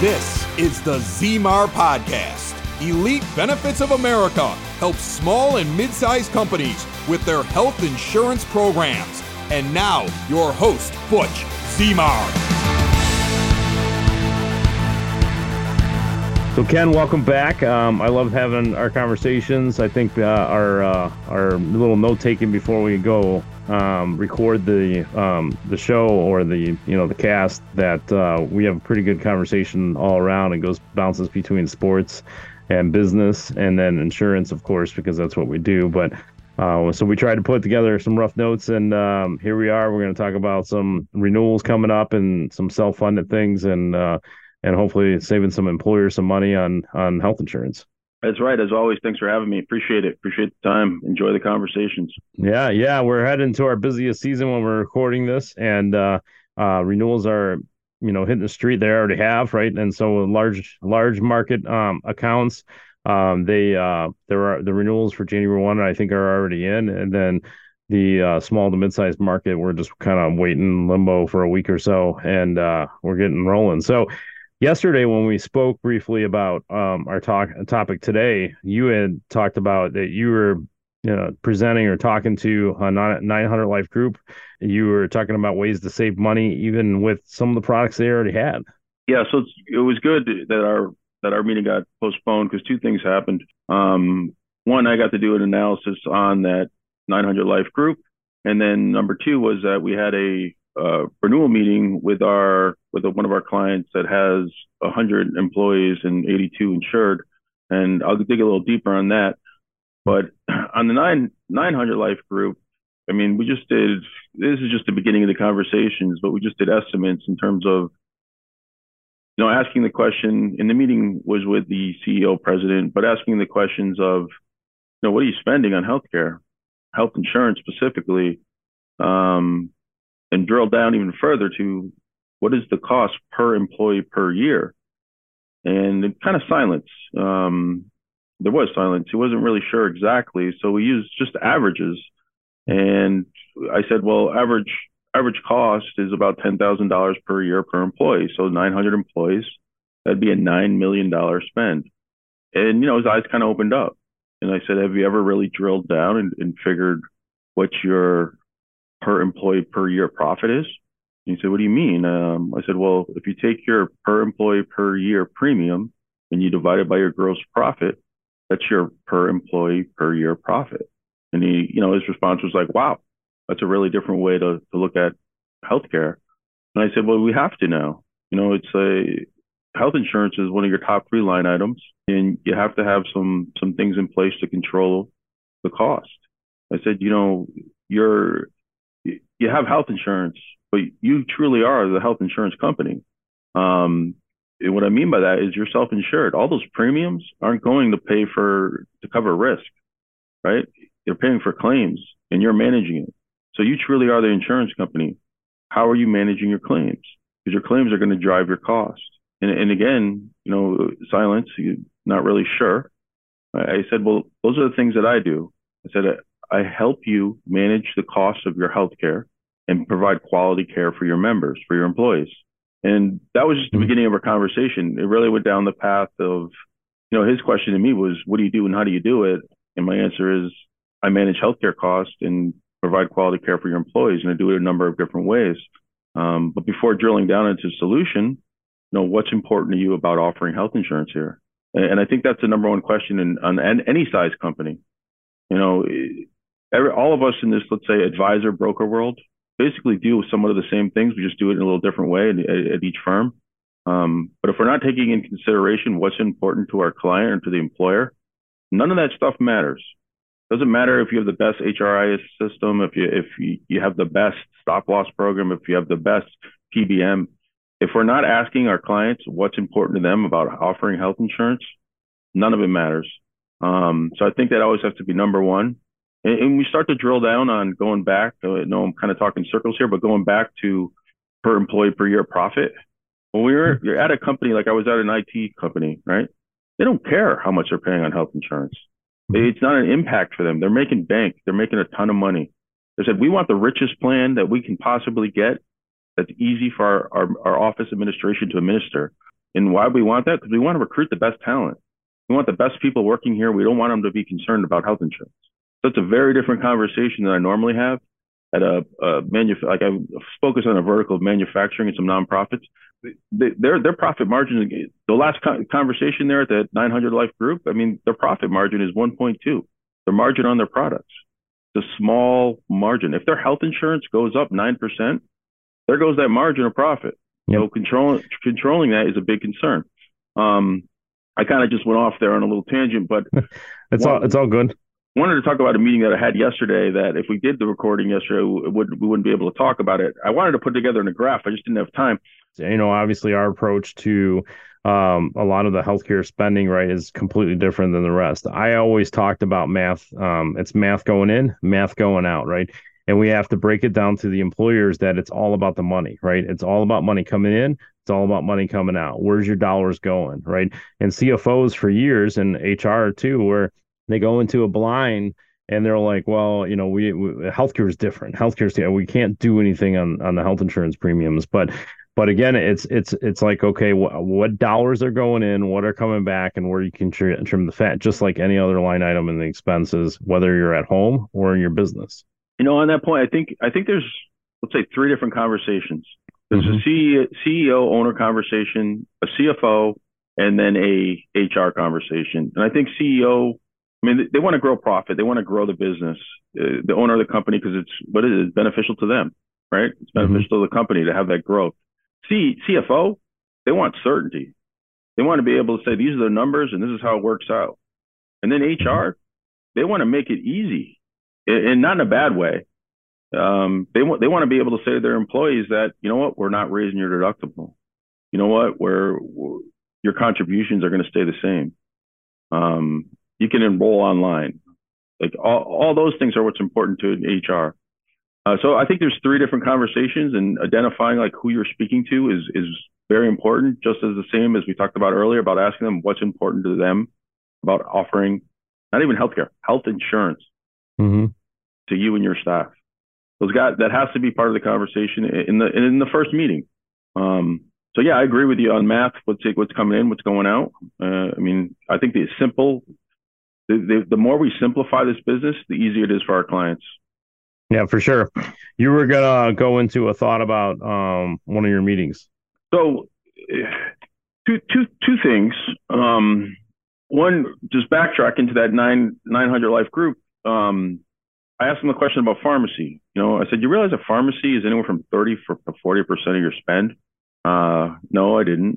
This is the ZMAR Podcast. Elite Benefits of America helps small and mid-sized companies with their health insurance programs. And now, your host, Butch ZMAR. So Ken, welcome back. I love having our conversations. I think our little note taking before we go record the show or the cast, that we have a pretty good conversation all around. It bounces between sports and business, and then insurance, of course, because that's what we do. But so we tried to put together some rough notes, and here we are. We're going to talk about some renewals coming up and some self-funded things, and hopefully saving some employers some money on health insurance. That's right. As always, thanks for having me. Appreciate it. Appreciate the time. Enjoy the conversations. Yeah. We're heading to our busiest season when we're recording this, and renewals are, hitting the street. They already have, right? And so large market accounts, the renewals for January 1, I think, are already in, and then the small to mid-sized market, we're just kind of waiting limbo for a week or so, and we're getting rolling. So yesterday, when we spoke briefly about our topic today, you had talked about that you were presenting or talking to a 900 Life group. You were talking about ways to save money even with some of the products they already had. Yeah, so it was good that our meeting got postponed because two things happened. One, I got to do an analysis on that 900 Life group, and then number two was that we had a renewal meeting with one of our clients that has 100 employees and 82 insured, and I'll dig a little deeper on that. But on the 900 Life group, I mean, this is just the beginning of the conversations, but we just did estimates in terms of, asking the question, and the meeting was with the CEO president, but asking the questions of, what are you spending on healthcare, health insurance specifically, and drill down even further to what is the cost per employee per year. And kind of silence. There was silence. He wasn't really sure exactly. So we used just averages. And I said, well, average cost is about $10,000 per year per employee. So 900 employees, that'd be a $9 million spend. And, his eyes kind of opened up. And I said, have you ever really drilled down and figured what your per employee per year profit is? And he said, what do you mean? I said, well, if you take your per employee per year premium and you divide it by your gross profit, that's your per employee per year profit. And his response was like, wow, that's a really different way to look at healthcare. And I said, well, we have to now. Health insurance is one of your top 3 line items, and you have to have some things in place to control the cost. I said, you have health insurance, but you truly are the health insurance company. And what I mean by that is you're self-insured. All those premiums aren't going to pay to cover risk, right? You're paying for claims and you're managing it. So you truly are the insurance company. How are you managing your claims? Because your claims are going to drive your cost. And again, silence, you're not really sure. I said, well, those are the things that I do. I said, I help you manage the cost of your healthcare and provide quality care for your members, for your employees. And that was just the beginning of our conversation. It really went down the path of, his question to me was, what do you do and how do you do it? And my answer is, I manage healthcare costs and provide quality care for your employees, and I do it a number of different ways. But before drilling down into solution, what's important to you about offering health insurance here? And I think that's the number one question on any size company. All of us in this, let's say, advisor broker world, basically deal with somewhat of the same things. We just do it in a little different way at each firm. But if we're not taking into consideration what's important to our client or to the employer, none of that stuff matters. Doesn't matter if you have the best HRIS system, if you have the best stop loss program, if you have the best PBM. If we're not asking our clients what's important to them about offering health insurance, none of it matters. So I think that always has to be number one. And we start to drill down on going back. I know I'm kind of talking circles here, but going back to per employee per year profit. When you're at a company, like I was at an IT company, right? They don't care how much they're paying on health insurance. It's not an impact for them. They're making bank. They're making a ton of money. They said, we want the richest plan that we can possibly get that's easy for our office administration to administer. And why we want that? Because we want to recruit the best talent. We want the best people working here. We don't want them to be concerned about health insurance. So it's a very different conversation than I normally have at I focus on a vertical of manufacturing and some nonprofits. Their profit margin, the last conversation there at the 900 Life Group, I mean, their profit margin is 1.2. Their margin on their products. It's a small margin. If their health insurance goes up 9%, there goes that margin of profit. Yep. So controlling that is a big concern. I kind of just went off there on a little tangent, but it's all good. Wanted to talk about a meeting that I had yesterday that if we did the recording yesterday, we wouldn't be able to talk about it. I wanted to put together in a graph. I just didn't have time. Obviously our approach to a lot of the healthcare spending, right, is completely different than the rest. I always talked about math. It's math going in, math going out, right? And we have to break it down to the employers that it's all about the money, right? It's all about money coming in. It's all about money coming out. Where's your dollars going, right? And CFOs for years, and HR too, where they go into a blind and they're like, well, we healthcare is different. We can't do anything on the health insurance premiums. But again, it's like, okay, what dollars are going in, what are coming back, and where you can trim the fat, just like any other line item in the expenses, whether you're at home or in your business. On that point, I think there's, let's say, three different conversations. There's a CEO owner conversation, a CFO, and then a HR conversation. And I think CEO, they want to grow profit. They want to grow the business, the owner of the company, because it's beneficial to them, right? It's beneficial to the company to have that growth. CFO, they want certainty. They want to be able to say, these are the numbers and this is how it works out. And then HR, they want to make it easy, and not in a bad way. They want to be able to say to their employees that, you know what, we're not raising your deductible. You know what, your contributions are going to stay the same. You can enroll online. Like all those things are what's important to HR. So I think there's three different conversations, and identifying like who you're speaking to is very important, just as the same as we talked about earlier about asking them what's important to them about offering, not even healthcare, health insurance to you and your staff. That has to be part of the conversation in the first meeting. So yeah, I agree with you on math. What's coming in, what's going out. I think the more we simplify this business, the easier it is for our clients. Yeah, for sure. You were gonna go into a thought about one of your meetings. So two things. One, just backtrack into that 900 Life Group. I asked them a question about pharmacy. I said, you realize a pharmacy is anywhere from 30 to 40% of your spend? No, I didn't.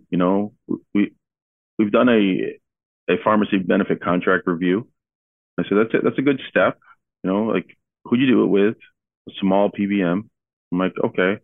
We've done a pharmacy benefit contract review. I said, that's a good step. Like, who'd you do it with? A small PBM. I'm like, okay.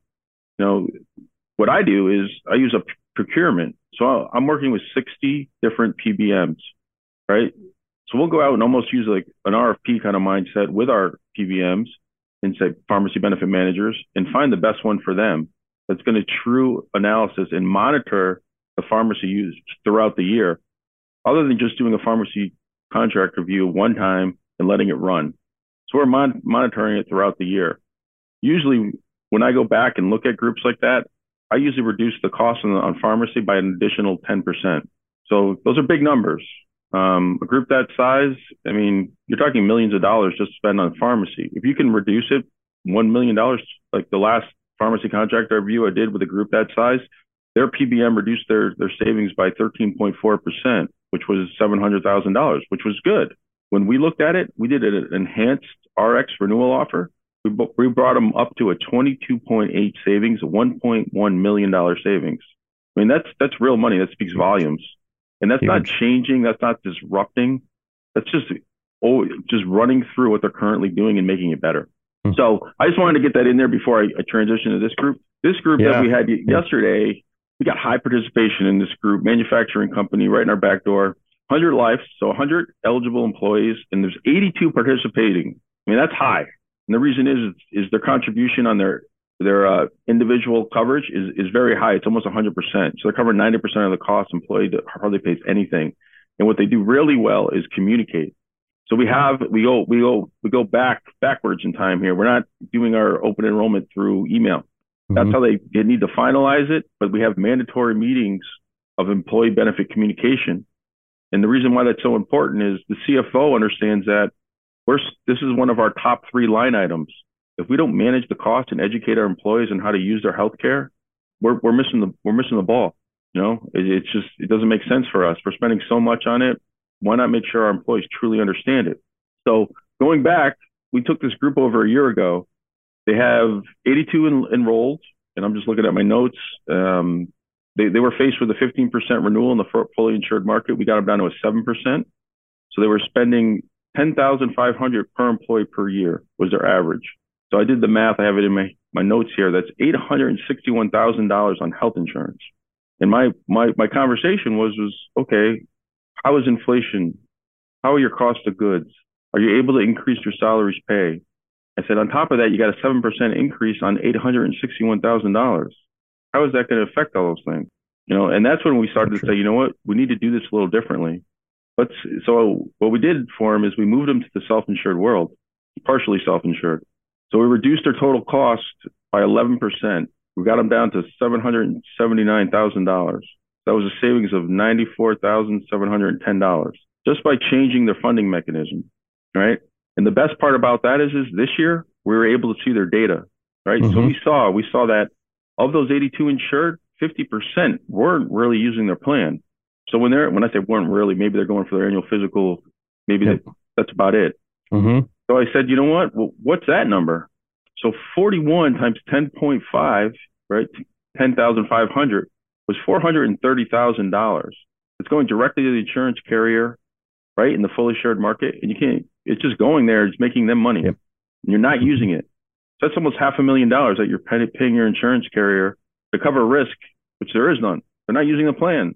What I do is I use a procurement. So I'm working with 60 different PBMs, right? So we'll go out and almost use like an RFP kind of mindset with our PBMs and say pharmacy benefit managers, and find the best one for them that's going to true analysis and monitor the pharmacy use throughout the year, other than just doing a pharmacy contract review one time and letting it run. So we're monitoring it throughout the year. Usually when I go back and look at groups like that, I usually reduce the cost on pharmacy by an additional 10%. So those are big numbers. A group that size, you're talking millions of dollars just to spend on pharmacy. If you can reduce it $1 million, like the last pharmacy contract review I did with a group that size, their PBM reduced their savings by 13.4%, which was $700,000, which was good. When we looked at it, we did an enhanced RX renewal offer. We brought them up to a 22.8 savings, a $1.1 million savings. That's real money. That speaks volumes. And that's not changing. That's not disrupting. That's just running through what they're currently doing and making it better. So I just wanted to get that in there before I transition to this group. This group that we had yesterday, we got high participation in this group, manufacturing company right in our back door, 100 lives, so 100 eligible employees, and there's 82 participating. That's high. And the reason is their contribution on their individual coverage is very high. It's almost 100%. So they're covering 90% of the cost. Employee hardly pays anything. And what they do really well is communicate. So we go backwards in time here. We're not doing our open enrollment through email. That's how they need to finalize it. But we have mandatory meetings of employee benefit communication. And the reason why that's so important is the CFO understands that this is one of our top 3 line items. If we don't manage the cost and educate our employees on how to use their health care, we're missing the ball. It doesn't make sense for us. We're spending so much on it. Why not make sure our employees truly understand it? So going back, we took this group over a year ago. They have 82 enrolled, and I'm just looking at my notes. They were faced with a 15% renewal in the fully insured market. We got them down to a 7%. So they were spending $10,500 per employee per year was their average. So I did the math. I have it in my notes here. That's $861,000 on health insurance. And my conversation was, okay, how is inflation? How are your cost of goods? Are you able to increase your salaries pay? I said, on top of that, you got a 7% increase on $861,000. How is that going to affect all those things? And that's when we started to say, you know what, we need to do this a little differently. So what we did for them is we moved them to the self-insured world, partially self-insured. So we reduced their total cost by 11%. We got them down to $779,000. That was a savings of $94,710 just by changing their funding mechanism, right? And the best part about that is this year we were able to see their data, right? So we saw that of those 82 insured, 50% weren't really using their plan. So when I say weren't really, maybe they're going for their annual physical, maybe that's about it. So I said, you know what? Well, what's that number? So 41 times 10.5, right? 10,500 was $430,000. It's going directly to the insurance carrier, right? In the fully insured market. And it's just going there. It's making them money. And you're not using it. So that's almost $500,000 that you're paying your insurance carrier to cover risk, which there is none. They're not using the plan.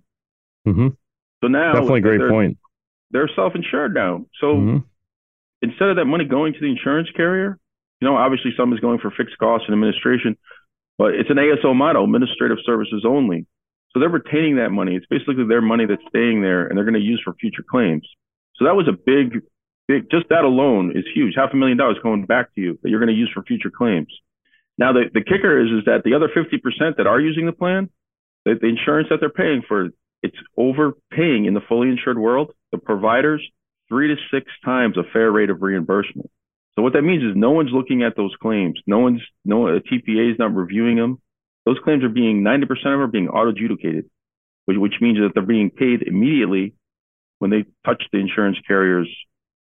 So now definitely a great point. They're self-insured now. So instead of that money going to the insurance carrier, obviously some is going for fixed costs and administration, but it's an ASO model, administrative services only. So they're retaining that money. It's basically their money that's staying there and they're going to use for future claims. So that was a big, just that alone is huge. $500,000 going back to you that you're going to use for future claims. Now the kicker is that the other 50% that are using the plan, the insurance that they're paying for, it's overpaying in the fully insured world, the providers 3 to 6 times a fair rate of reimbursement. So what that means is no one's looking at those claims. A TPA is not reviewing them. Those claims are 90% of them are being auto-adjudicated, which means that they're being paid immediately when they touch the insurance carrier's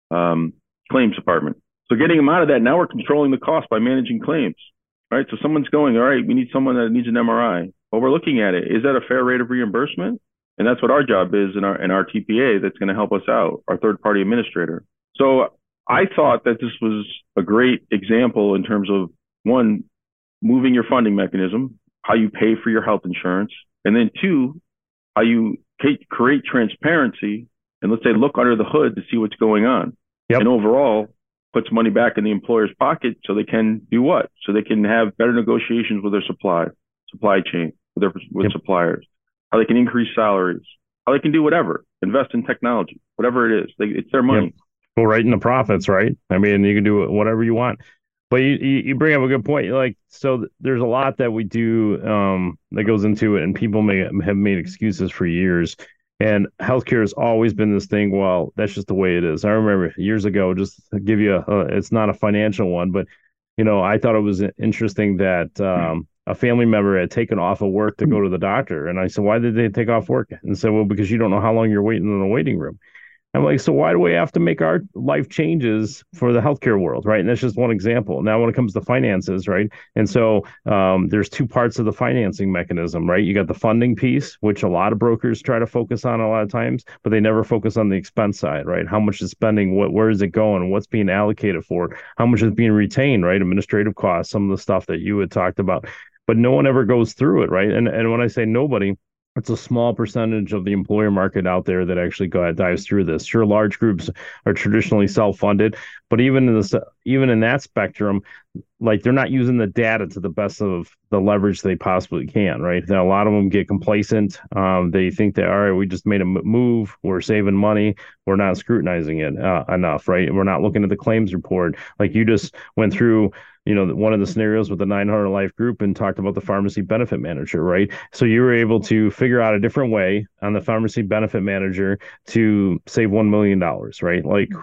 claims department. So getting them out of that, now we're controlling the cost by managing claims, right? So someone's going, all right, we need someone that needs an MRI. Well, we're looking at it. Is that a fair rate of reimbursement? And that's what our job is in our TPA that's going to help us out, our third-party administrator. So I thought that this was a great example in terms of, one, moving your funding mechanism, how you pay for your health insurance, and then 2, how you create transparency and, let's say, look under the hood to see what's going on. And overall, puts money back in the employer's pocket so they can do what? So they can have better negotiations with their supply chain, with suppliers. How they can increase salaries, how they can do whatever, invest in technology, whatever it is. It's their money. Go right in the profits, right? I mean, you can do whatever you want. But you bring up a good point. So there's a lot that we do that goes into it, and people have made excuses for years. And healthcare has always been this thing. Well, that's just the way it is. I remember years ago, just to give you it's not a financial one, but I thought it was interesting that a family member had taken off of work to go to the doctor. And I said, why did they take off work? And said, well, because you don't know how long you're waiting in the waiting room. I'm like, so why do we have to make our life changes for the healthcare world, right? And that's just one example. Now, when it comes to finances, right? And so there's 2 parts of the financing mechanism, right? You got the funding piece, which a lot of brokers try to focus on a lot of times, but they never focus on the expense side, right? How much is spending? Where is it going? What's being allocated for? How much is being retained, right? Administrative costs, some of the stuff that you had talked about. But no one ever goes through it, right? And when I say nobody, it's a small percentage of the employer market out there that actually dives through this. Sure, large groups are traditionally self-funded, but even even in that spectrum, like they're not using the data to the best of the leverage they possibly can, right? Now, a lot of them get complacent. They think that, all right, we just made a move, we're saving money, we're not scrutinizing it enough, right? And we're not looking at the claims report. Like you just went through, one of the scenarios with the 900 Life Group and talked about the pharmacy benefit manager, right? So you were able to figure out a different way on the pharmacy benefit manager to save $1 million, right?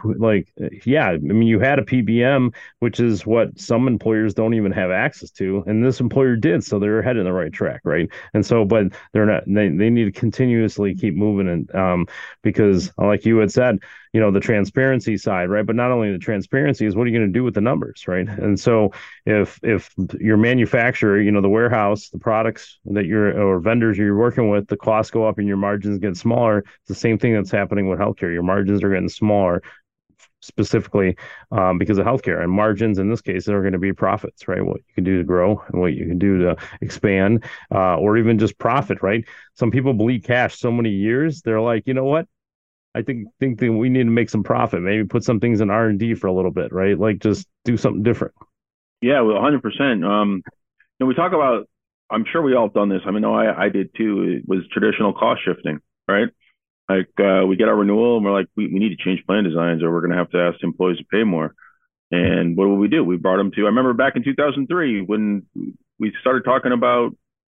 Yeah, I mean, you had a PBM, which is what some employers don't even have access to, and this employer did, so they're headed in the right track, right? And so, but they're not. They need to continuously keep moving, and because, like you had said, the transparency side, right? But not only the transparency is what are you going to do with the numbers, right? And so if your manufacturer, the warehouse, the products that or vendors you're working with, the costs go up and your margins get smaller. It's the same thing that's happening with healthcare. Your margins are getting smaller, specifically because of healthcare, and margins in this case are going to be profits, right? What you can do to grow and what you can do to expand, or even just profit, right? Some people bleed cash so many years, they're like, you know what? I think that we need to make some profit. Maybe put some things in R&D for a little bit, right? Like just do something different. Yeah, well, 100%. We talk about, I'm sure we all have done this. I mean, no, I did too. It was traditional cost shifting, right? Like we get our renewal and we're like, we need to change plan designs or we're going to have to ask employees to pay more. And what do? We brought them to, I remember back in 2003 when we started talking about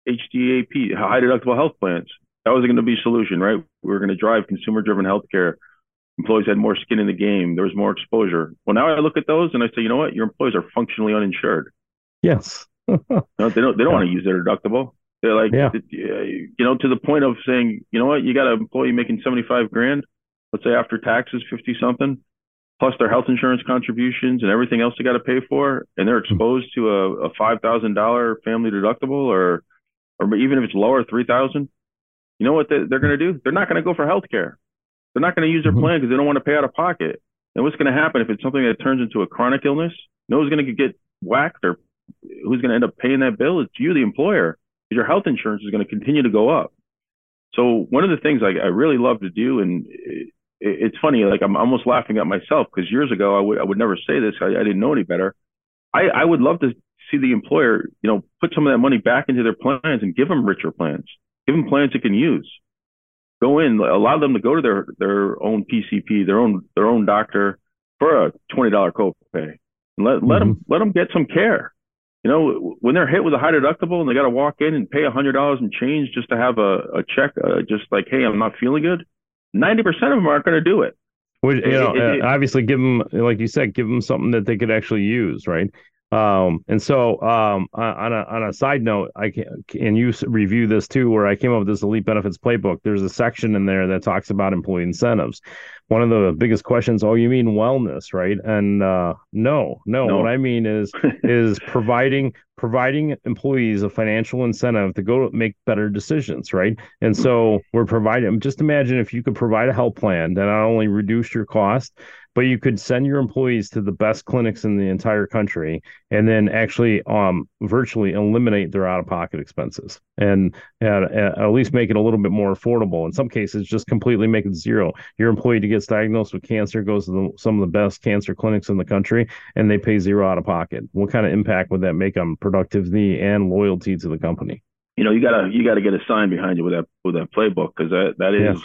HDAP, high deductible health plans. That was going to be a solution, right? We were going to drive consumer-driven healthcare. Employees had more skin in the game. There was more exposure. Well, now I look at those and I say, you know what? Your employees are functionally uninsured. Yes. They don't want to use their deductible. They're like, to the point of saying, you know what? You got an employee making 75 grand, let's say after taxes, 50 something, plus their health insurance contributions and everything else they got to pay for, and they're exposed to a $5,000 family deductible, or even if it's lower, 3,000. You know what they're going to do? They're not going to go for healthcare. They're not going to use their plan because they don't want to pay out of pocket. And what's going to happen if it's something that turns into a chronic illness? You know who's going to get whacked or who's going to end up paying that bill? It's you, the employer, because your health insurance is going to continue to go up. So one of the things I really love to do, and it's funny, like I'm almost laughing at myself because years ago I would never say this. I didn't know any better. I would love to see the employer, put some of that money back into their plans and give them richer plans. Give them plans they can use. Go in, allow them to go to their own PCP, their own doctor for a $20 copay, and let them get some care. When they're hit with a high deductible and they got to walk in and pay $100 and change just to have a check, just like, hey, I'm not feeling good. 90% of them aren't going to do it. Which, obviously, give them, like you said, give them something that they could actually use, right? And so on a side note, and you review this too, where I came up with this Elite Benefits Playbook. There's a section in there that talks about employee incentives. One of the biggest questions, oh, you mean wellness, right? And no. What I mean is providing employees a financial incentive to go make better decisions, right? And so we're providing. Just imagine if you could provide a health plan that not only reduced your cost, but you could send your employees to the best clinics in the entire country and then actually virtually eliminate their out-of-pocket expenses and at least make it a little bit more affordable. In some cases, just completely make it zero. Your employee that gets diagnosed with cancer goes to some of the best cancer clinics in the country and they pay zero out-of-pocket. What kind of impact would that make on productivity and loyalty to the company? You gotta get a sign behind you with that playbook, because that is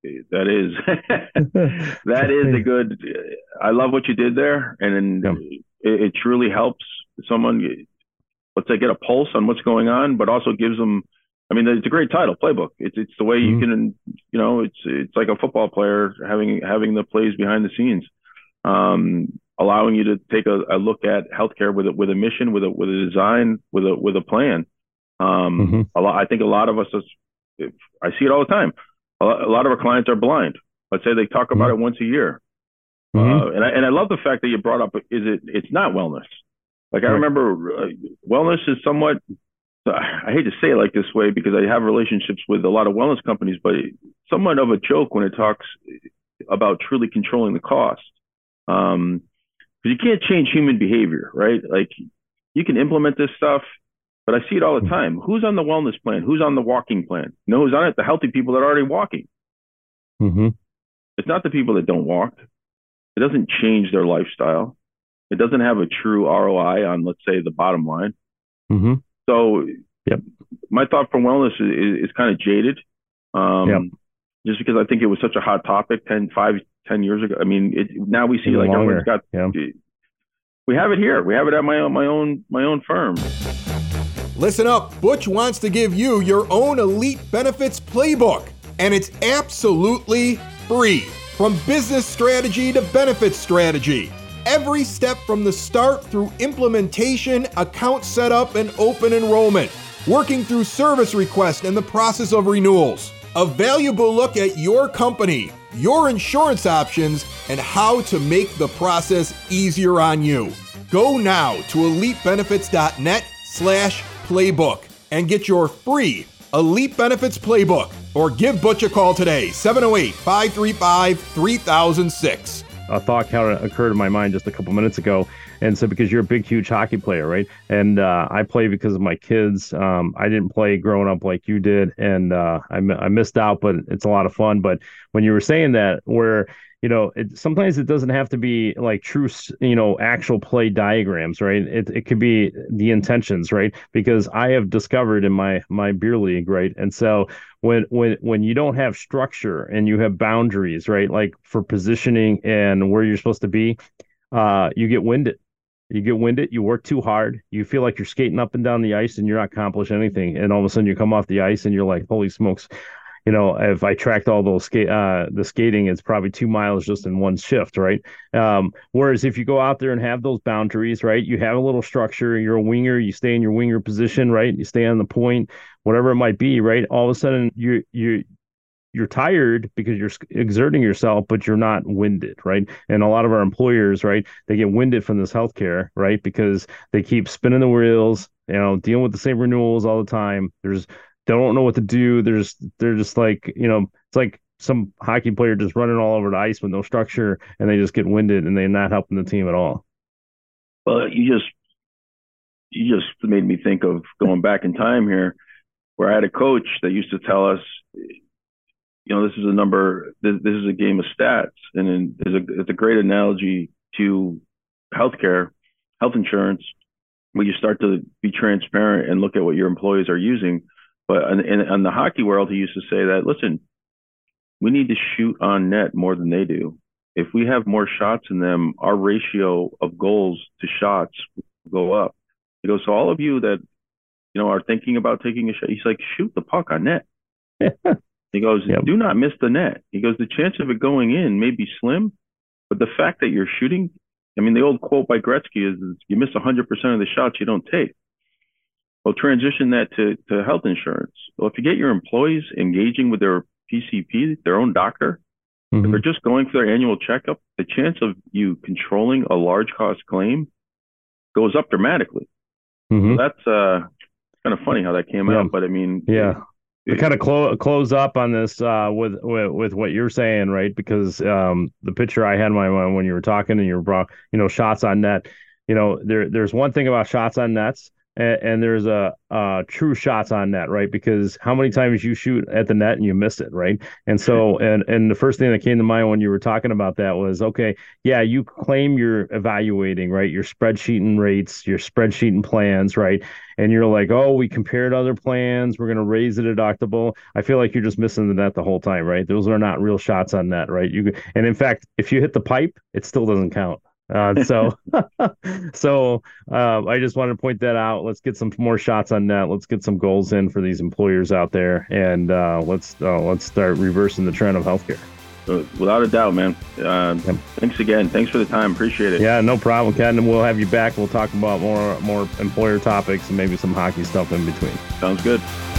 that is a good. I love what you did there, and it truly helps someone, let's say, get a pulse on what's going on, but also gives them. I mean, it's a great title, playbook. It's the way you can, it's like a football player having the plays behind the scenes, allowing you to take a look at healthcare with a mission, with a design, with a plan. I think a lot of us, I see it all the time. A lot of our clients are blind. Let's say they talk about it once a year. And I love the fact that you brought up, it's not wellness. Like I remember wellness is somewhat, I hate to say it like this way because I have relationships with a lot of wellness companies, but somewhat of a joke when it talks about truly controlling the cost. Because you can't change human behavior, right? Like you can implement this stuff, but I see it all the time. Who's on the wellness plan? Who's on the walking plan? You know who's on it? The healthy people that are already walking. It's not the people that don't walk. It doesn't change their lifestyle. It doesn't have a true ROI on, let's say, the bottom line. Mm-hmm. So yep. My thought for wellness is kind of jaded. Yep. Just because I think it was such a hot topic 10 years ago. I mean, now we see like longer. Everyone's got. Yeah. We have it here. We have it at my own firm. Listen up. Butch wants to give you your own Elite Benefits playbook, and it's absolutely free. From business strategy to benefits strategy, every step from the start through implementation, account setup, and open enrollment, working through service requests and the process of renewals. A valuable look at your company, your insurance options, and how to make the process easier on you. Go now to elitebenefits.net/playbook and get your free Elite Benefits Playbook, or give Butch a call today, 708-535-3006. A thought kind of occurred in my mind just a couple minutes ago. And so because you're a big, huge hockey player, right? And I play because of my kids. I didn't play growing up like you did, and I missed out, but it's a lot of fun. But when you were saying that, where, sometimes it doesn't have to be like true, actual play diagrams, right? It could be the intentions, right? Because I have discovered in my beer league, right? And so when you don't have structure and you have boundaries, right? Like for positioning and where you're supposed to be, you get winded. You work too hard. You feel like you're skating up and down the ice and you're not accomplishing anything. And all of a sudden you come off the ice and you're like, holy smokes, if I tracked all those the skating, it's probably 2 miles just in one shift, right? Whereas if you go out there and have those boundaries, right, you have a little structure, you're a winger, you stay in your winger position, right? You stay on the point, whatever it might be, right? All of a sudden you're tired because you're exerting yourself, but you're not winded, right? And a lot of our employers, right, they get winded from this healthcare, right, because they keep spinning the wheels, dealing with the same renewals all the time. They don't know what to do. They're just like, it's like some hockey player just running all over the ice with no structure, and they just get winded and they're not helping the team at all. Well, you just made me think of going back in time here, where I had a coach that used to tell us, this is a number, this is a game of stats. And it's a great analogy to healthcare, health insurance, where you start to be transparent and look at what your employees are using. But in the hockey world, he used to say that, listen, we need to shoot on net more than they do. If we have more shots in them, our ratio of goals to shots will go up. He goes, so all of you that, are thinking about taking a shot, he's like, shoot the puck on net. He goes, Do not miss the net. He goes, the chance of it going in may be slim, but the fact that you're shooting, the old quote by Gretzky is you miss 100% of the shots you don't take. Well, transition that to health insurance. Well, if you get your employees engaging with their PCP, their own doctor, if they're just going for their annual checkup, the chance of you controlling a large cost claim goes up dramatically. So that's kind of funny how that came out, but to kind of close up on this with what you're saying, right? Because the picture I had in my mind when you were talking and you brought, shots on net, there's one thing about shots on nets, and there's a true shots on net, right? Because how many times you shoot at the net and you miss it, right? And so, and the first thing that came to mind when you were talking about that was, okay, yeah, you claim you're evaluating, right? Your spreadsheeting rates, your spreadsheeting plans, right? And you're like, oh, we compared other plans, we're going to raise the deductible. I feel like you're just missing the net the whole time, right? Those are not real shots on net, right? And in fact, if you hit the pipe, it still doesn't count. So I just wanted to point that out. Let's get some more shots on net. Let's get some goals in for these employers out there, and let's start reversing the trend of healthcare. Without a doubt, man. Thanks again. Thanks for the time. Appreciate it. Yeah, no problem, Ken. We'll have you back. We'll talk about more employer topics and maybe some hockey stuff in between. Sounds good.